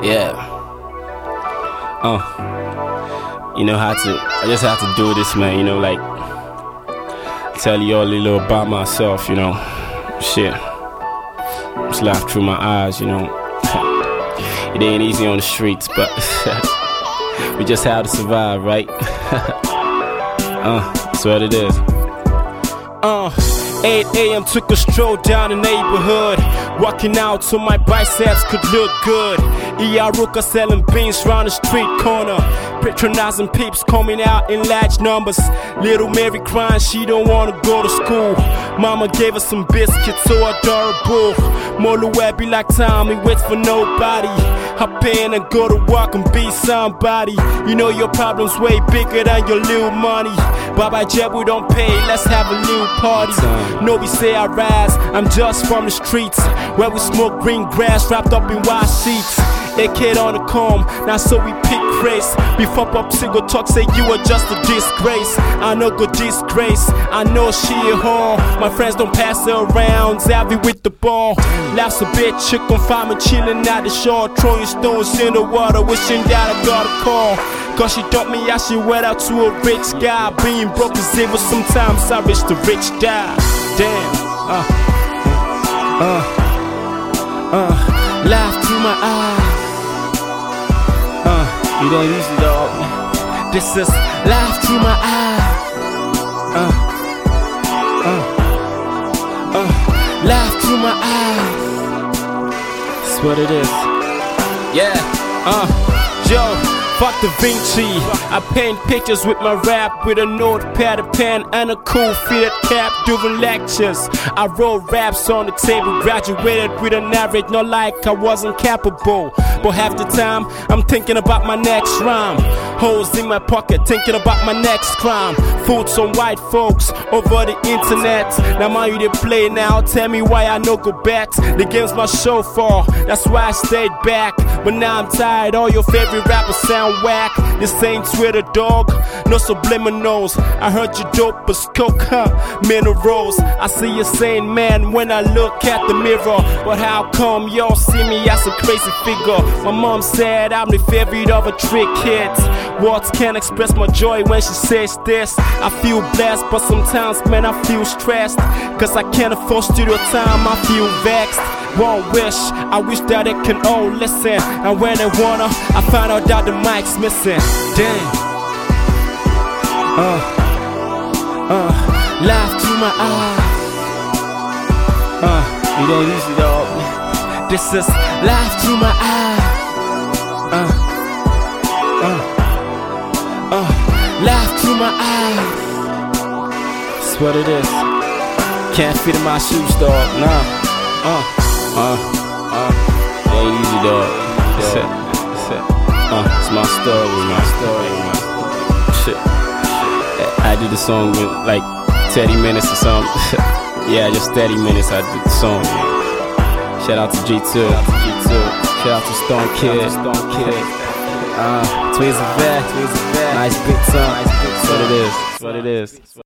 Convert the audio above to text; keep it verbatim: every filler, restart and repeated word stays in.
Yeah. Uh, you know how to, I just have to do this, man, you know, like, tell you all a little about myself, you know, shit. Just laugh through my eyes, you know. It ain't easy on the streets, but we just have to survive, right? uh, that's what it is. Uh, eight a.m. took a stroll down the neighborhood, walking out so my biceps could look good. Iaruka selling beans round the street corner, patronizing peeps coming out in large numbers. Little Mary crying she don't wanna go to school. Mama gave her some biscuits so adorable. Moluwe be like Tommy, waits for nobody. Hop in and go to work and be somebody. You know your problems way bigger than your little money. Baba Jeb, we don't pay, let's have a little party. No, we say I rise, I'm just from the streets, where we smoke green grass wrapped up in white sheets. A kid on the comb, now so we pick race. Before Pop Single talk, say you are just a disgrace. I know good disgrace, I know she at home. My friends don't pass her around, Zavi with the ball. Laughs a bit, chick on fire, me chillin' at the shore, throwing stones in the water, wishing that I got a call. Cause she taught me I should went out to a rich guy. Being broke is evil, sometimes I wish the rich die. Damn, uh, uh, uh, laugh through my eyes. Uh, you don't use it all. This is laugh through my eyes. Uh, uh, uh, laugh through my eyes. That's what it is. Yeah, uh, Joe. Fuck Da Vinci, I paint pictures with my rap, with a notepad, a pen, and a cool fitted cap during lectures. I wrote raps on the table, graduated with an average, not like I wasn't capable. But half the time, I'm thinking about my next rhyme. Holes in my pocket, thinking about my next crime. Fooled some white folks over the internet. Now mind you they play now, tell me why I no go bet. The game's my show for, that's why I stayed back. But now I'm tired, all your favorite rappers sound whack. This ain't Twitter, dog, no subliminals. I heard you dope as coke, huh, minerals. I see you saying man when I look at the mirror. But how come y'all see me as a crazy figure? My mom said I'm the favorite of a trick hit. Words can't express my joy when she says this. I feel blessed, but sometimes man I feel stressed. Cause I can't afford studio time, I feel vexed. One wish, I wish that it can all listen. And when they wanna, I find out that the mic's missing. Damn. Uh, uh, laugh through my eyes. Uh, you don't use it all. This is laugh through my eyes. Uh, uh, uh, laugh through my eyes. That's what it is. Can't fit in my shoes, dog. Nah. Uh. Uh, uh, it ain't easy, dog. It's it, it's it. Uh, it's my story, my story, my shit. I did the song in like thirty minutes or something. Yeah, just thirty minutes I did the song. Shout out to G two, shout out to Stone Kid, Stone Kid. Uh, Twins of Vet, nice big song. That's what it is. That's what it is.